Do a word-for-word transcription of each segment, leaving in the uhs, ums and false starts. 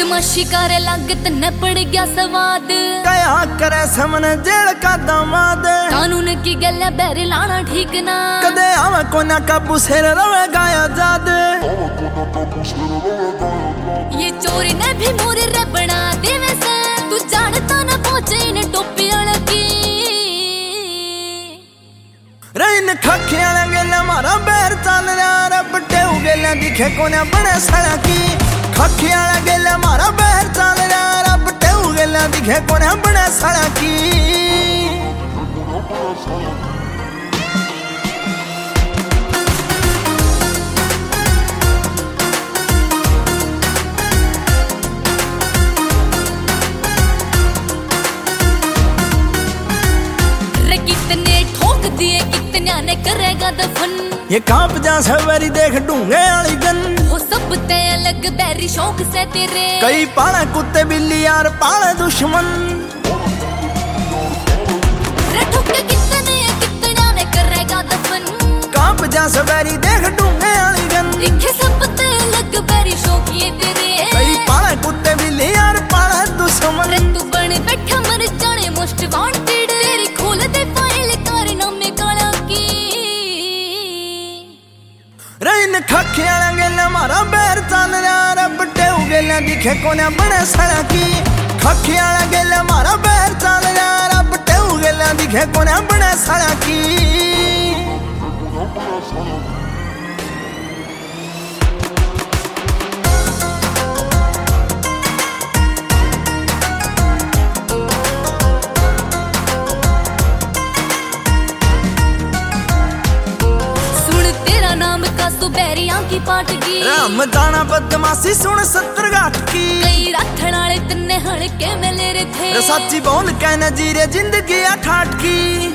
बदमाशी करे लग तन्ने पड़ गया स्वाद। कया करे समन जेल का दामाद। कानून की गल बैर लाना ठीक ना। कदे आवे कोना काबू सिर रवे गाया जाद। ये चोरी ने भी मोरे रे बना दे वैसे। तू जानता ना पहुंचे इन टोपी की। रैन खाखे वाला गेला मारा बैर चल रहा रब टेऊ गेला दिखे कोने बड़े सड़ा की। खाखे वाला गेला मारा बैर चल रहा रब टेऊ गेला दिखे कोने बड़े सड़ा की। कितने करेगा दफन। ये कांप जा सवेरी देख ढूंगे वाली गन। वो सब ते अलग बैरी शौक से तेरे। कई पाले कुत्ते बिल्ली यार पाले दुश्मन। कितने कितने ने करेगा दफन। कांप जा सवेरी देख ढूंगे वाली गन। दिखे सब ते अलग बैरी शौक ये तेरे। कई पाले कुत्ते बिल्ली यार पाले दुश्मन। तू बन बैठा मर जाने मोस्ट वांटेड। तेरी खोल दे फाइल कारनामे काला की। रैन खाखे वाला गेला मारा बैर चल रहा रब टेऊ गेला दिखे कोने बड़े सड़ा की। खाखे वाला गेला मारा बैर चल रहा रब टेऊ गेला दिखे कोने बड़े सड़ा की। बैरियां की पाटगी। राम दाना बदमाशी सुन सत्तर गाठ की। कई रखण वाले तन्ने हड़के मिले रे थे। सच्ची बोल कहना जीरे जिंदगी अठाट की।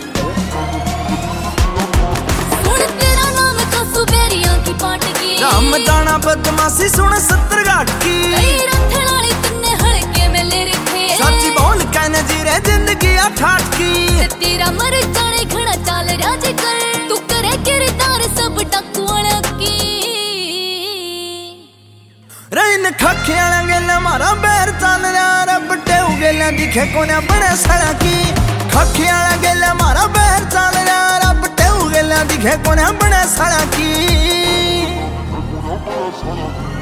सुन तेरा नाम कसु बैरियां की पाटगी। राम दाना बदमाशी सुन सत्तर गाठ की। कई रखण वाले तन्ने हड़के मिले रे थे। सच्ची बोल कहना जीरे जिंदगी अठाट की। तेरा मर जाने घड़ा चाल राज कर। तू करे किरदार सब डाकू वाला की। रैन खाखे वाला गेला मारा बैर चल रहा रब टेऊ गेला दिखे कोने बड़े सड़ा की। खाखे वाला गेला मारा बैर चल रहा रब टेऊ गेला दिखे कोने बड़े सड़ा की।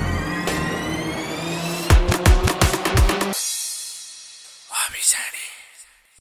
अभी